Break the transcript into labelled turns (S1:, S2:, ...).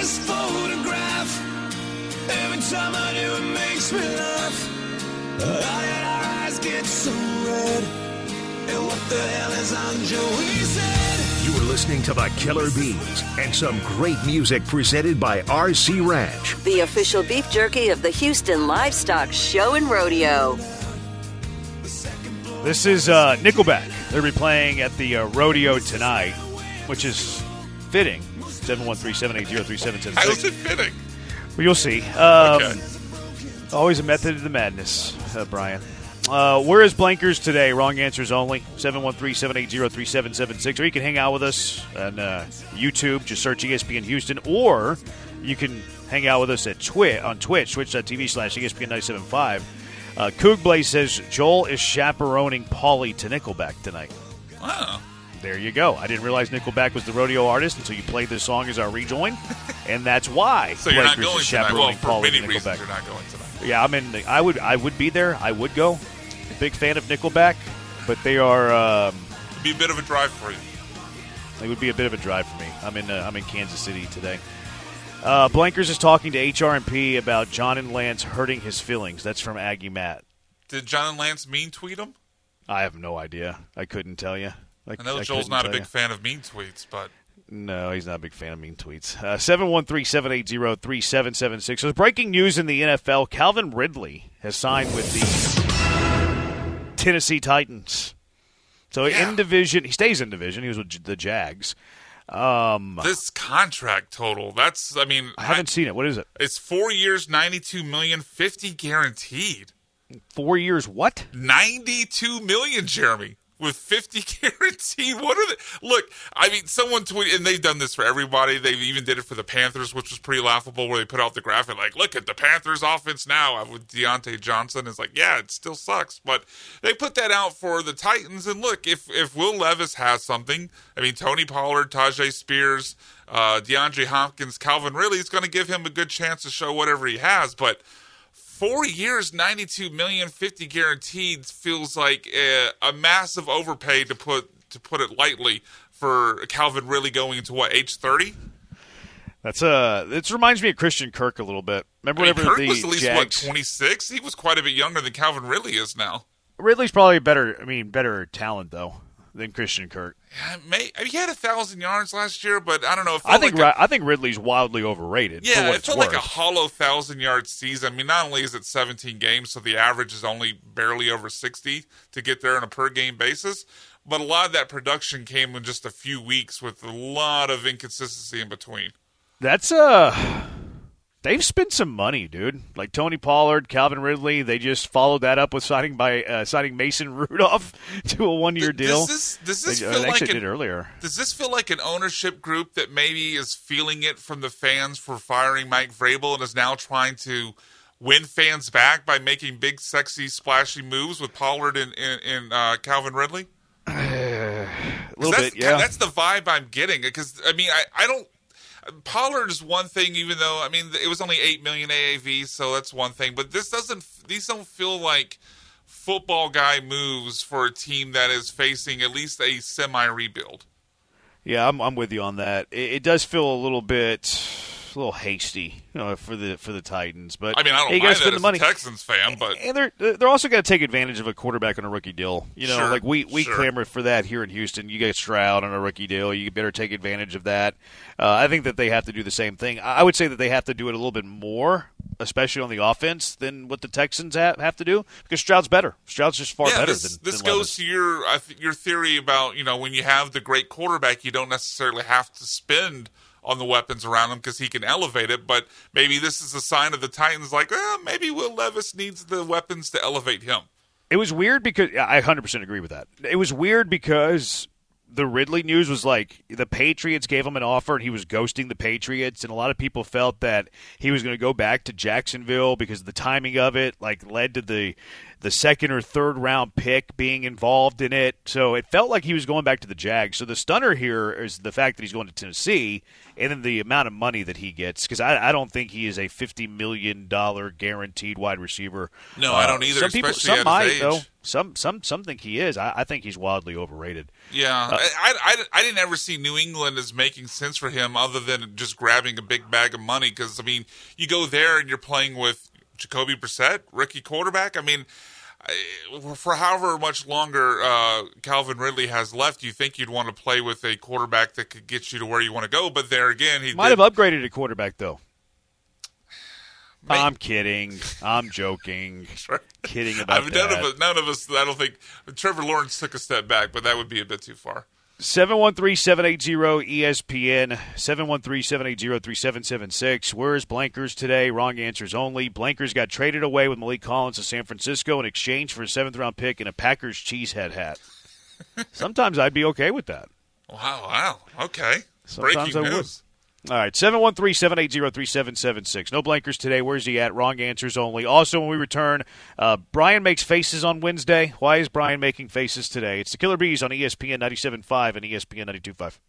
S1: this photograph. Every time I do, it makes me laugh. How did our eyes get so red? And what the hell is on Joey's head?
S2: You are listening to the Killer Bees and some great music presented by RC Ranch,
S3: the official beef jerky of the Houston Livestock Show and Rodeo.
S4: This is Nickelback. They'll be playing at the rodeo tonight, which is fitting. 713-780-3776.
S5: How is it fitting?
S4: Well, you'll see.
S5: Okay.
S4: Always a method to the madness, Brian. Where is Blankers today? Wrong answers only. 713-780-3776. Or you can hang out with us on YouTube. Just search ESPN Houston. Or you can hang out with us at on Twitch, twitch.tv/ESPN975. Coog Blaze says Joel is chaperoning Paulie to Nickelback tonight.
S5: Wow.
S4: There you go. I didn't realize Nickelback was the rodeo artist until you played this song as our rejoin, and that's why.
S5: So you're not
S4: Blankers
S5: going
S4: is
S5: tonight. Well,
S4: chaperoning
S5: for
S4: Paulie
S5: many
S4: to
S5: reasons,
S4: Nickelback.
S5: you're not going tonight.
S4: Yeah, I would be there. I would go. Big fan of Nickelback, but they are.
S5: It'd be a bit of a drive for you.
S4: It would be a bit of a drive for me. I'm in Kansas City today. Blankers is talking to HRMP about John and Lance hurting his feelings. That's from Aggie Matt.
S5: Did John and Lance mean tweet him?
S4: I have no idea. I couldn't tell you.
S5: I know Joel's not a big fan of mean tweets, but...
S4: No, he's not a big fan of mean tweets. 713-780-3776. So breaking news in the NFL, Calvin Ridley has signed with the Tennessee Titans. So in division, he stays in division. He was with the Jags.
S5: This contract total, I
S4: haven't seen it. What is it?
S5: It's 4 years, $92 million, $50 guaranteed.
S4: 4 years what?
S5: $92 million, Jeremy. With 50 guaranteed, what are they? Look, someone tweeted, and they've done this for everybody. They even did it for the Panthers, which was pretty laughable, where they put out the graphic like, look at the Panthers offense now with Deontay Johnson. It's like, yeah, it still sucks. But they put that out for the Titans, and look, if Will Levis has something, Tony Pollard, Tajay Spears, DeAndre Hopkins, Calvin Ridley is going to give him a good chance to show whatever he has, but 4 years, $92 million, $50 guaranteed feels like a massive overpay, to put it lightly, for Calvin Ridley going into age 30.
S4: It reminds me of Christian Kirk a little bit. Remember whenever
S5: Kirk
S4: the
S5: was at least
S4: Jags,
S5: 26. He was quite a bit younger than Calvin Ridley is now.
S4: Ridley's probably better talent though than Christian Kirk.
S5: He had 1,000 yards last year, but I don't know.
S4: I think Ridley's wildly overrated.
S5: Yeah,
S4: for what
S5: it felt like a hollow 1,000-yard season. Not only is it 17 games, so the average is only barely over 60 to get there on a per-game basis, but a lot of that production came in just a few weeks with a lot of inconsistency in between.
S4: That's they've spent some money, dude. Like Tony Pollard, Calvin Ridley, they just followed that up with signing Mason Rudolph to a one-year deal.
S5: Does this
S4: did earlier.
S5: Does this feel like an ownership group that maybe is feeling it from the fans for firing Mike Vrabel and is now trying to win fans back by making big, sexy, splashy moves with Pollard and Calvin Ridley?
S4: A little bit, yeah.
S5: That's the vibe I'm getting, because I don't. Pollard is one thing, even though it was only $8 million AAV, so that's one thing. But these don't feel like football guy moves for a team that is facing at least a semi-rebuild.
S4: Yeah, I'm with you on that. It does feel a little hasty, for the Titans. But
S5: I don't mind that as a Texans fan, but
S4: and they're also going to take advantage of a quarterback on a rookie deal.
S5: Sure,
S4: like we
S5: sure.
S4: clamor for that here in Houston. You get Stroud on a rookie deal. You better take advantage of that. I think that they have to do the same thing. I would say that they have to do it a little bit more, especially on the offense, than what the Texans have to do, because Stroud's better. Stroud's just far better than
S5: this
S4: than
S5: goes to your theory about when you have the great quarterback, you don't necessarily have to spend on the weapons around him because he can elevate it. But maybe this is a sign of the Titans, like, maybe Will Levis needs the weapons to elevate him.
S4: It was weird because I 100% agree with that. It was weird because the Ridley news was like the Patriots gave him an offer and he was ghosting the Patriots, and a lot of people felt that he was going to go back to Jacksonville because the timing of it led to the the second or third round pick being involved in it. So it felt like he was going back to the Jags. So the stunner here is the fact that he's going to Tennessee and then the amount of money that he gets, because I don't think he is a $50 million guaranteed wide receiver.
S5: No, I don't either,
S4: Some might, though. Some think he is. I think he's wildly overrated.
S5: Yeah, I didn't ever see New England as making sense for him other than just grabbing a big bag of money, because, I mean, you go there and you're playing with Jacoby Brissett, rookie quarterback. I mean, for however much longer Calvin Ridley has left, you think you'd want to play with a quarterback that could get you to where you want to go. But there again, he
S4: might have upgraded a quarterback, though. I'm kidding. I'm joking.
S5: Right.
S4: Kidding about that.
S5: None of us, I don't think, Trevor Lawrence took a step back, but that would be a bit too far.
S4: 713-780-ESPN, 713-780-3776. Where is Blankers today? Wrong answers only. Blankers got traded away with Malik Collins to San Francisco in exchange for a 7th-round pick and a Packers cheesehead hat. Sometimes I'd be okay with that.
S5: Wow. Okay.
S4: Sometimes
S5: Breaking
S4: I
S5: news.
S4: would. All right, 713-780-3776. No Blankers today. Where's he at? Wrong answers only. Also, when we return, Brian makes faces on Wednesday. Why is Brian making faces today? It's the Killer Bees on ESPN 97.5 and ESPN 92.5.